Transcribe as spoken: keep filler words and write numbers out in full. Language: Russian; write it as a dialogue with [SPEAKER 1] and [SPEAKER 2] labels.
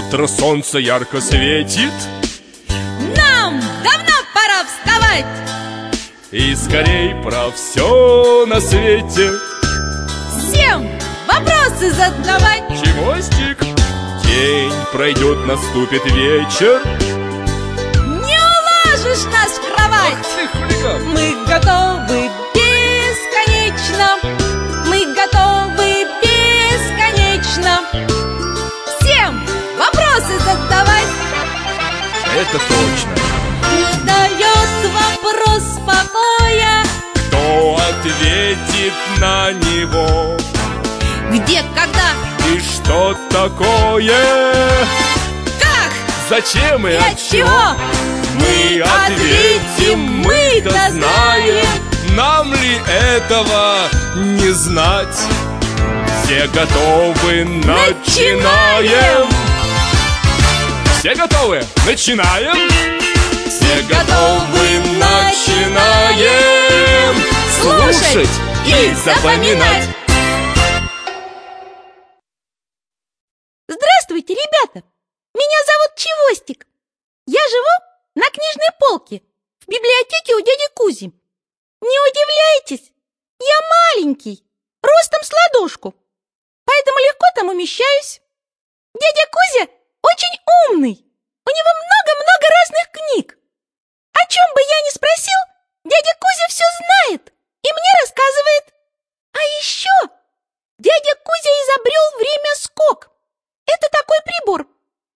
[SPEAKER 1] Утро, солнце ярко светит.
[SPEAKER 2] Нам давно пора вставать
[SPEAKER 1] И скорей про все на свете
[SPEAKER 2] всем вопросы задавать.
[SPEAKER 1] Чевостик? День пройдет, наступит вечер.
[SPEAKER 2] Не уложишь нас в кровать.
[SPEAKER 1] Ах ты, хулиган!
[SPEAKER 2] Мы готовы бесконечно. Мы готовы бесконечно всем вопросы задавать.
[SPEAKER 1] Это точно.
[SPEAKER 2] Не дает вопрос покоя.
[SPEAKER 1] Кто ответит на него?
[SPEAKER 2] Где, когда,
[SPEAKER 1] И что такое?
[SPEAKER 2] как,
[SPEAKER 1] Зачем и
[SPEAKER 2] и от чего?
[SPEAKER 1] Мы ответим, мы-то знаем. Нам ли этого не знать? Все готовы, начинаем! Все готовы? Начинаем! Все готовы, начинаем! Слушать и запоминать!
[SPEAKER 2] Здравствуйте, ребята! Меня зовут Чевостик. Я живу на книжной полке в библиотеке у дяди Кузи. Не удивляйтесь, я маленький, ростом с ладошку, поэтому легко там умещаюсь. Дядя